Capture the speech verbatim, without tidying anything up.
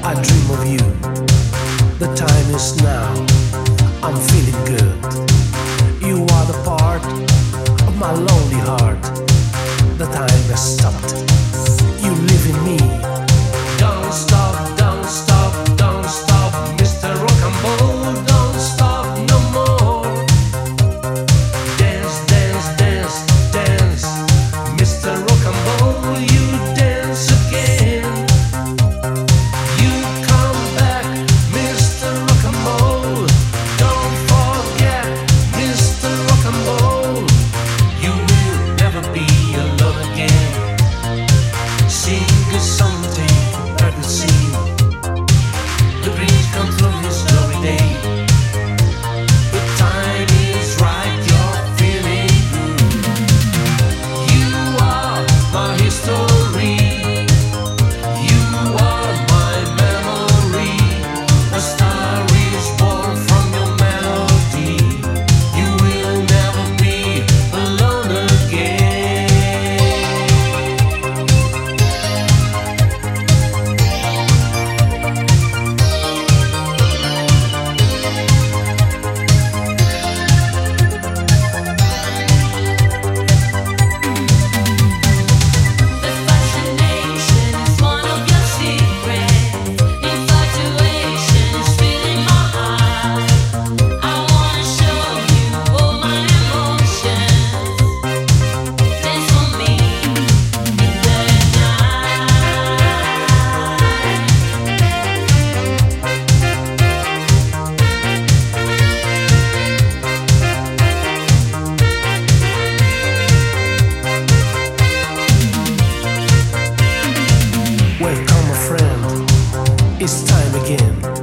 I dream of you. The time is now. I'm feeling good. You are the part of my lonely heart. The time has stopped. You live in me. Don't stop, don't stop, don't stop, Mister Rock and Roll. Don't stop no more. Dance, dance, dance, dance, Mister Rock and Roll. You dance again. You come back, Mister Rock and Roll. Don't forget, Mister Rock and Roll. You will never be alone again. Sing a song, take a scene. The breeze comes through his glory day. The time is right, you're feeling good. You are my history. You are my memory. A star is born from your melody. You will never be alone again. The fascination is one of your secrets. Infatuation is filling my heart. I wanna show you all my emotions. Dance for me in the night. Welcome, my friend. It's time again.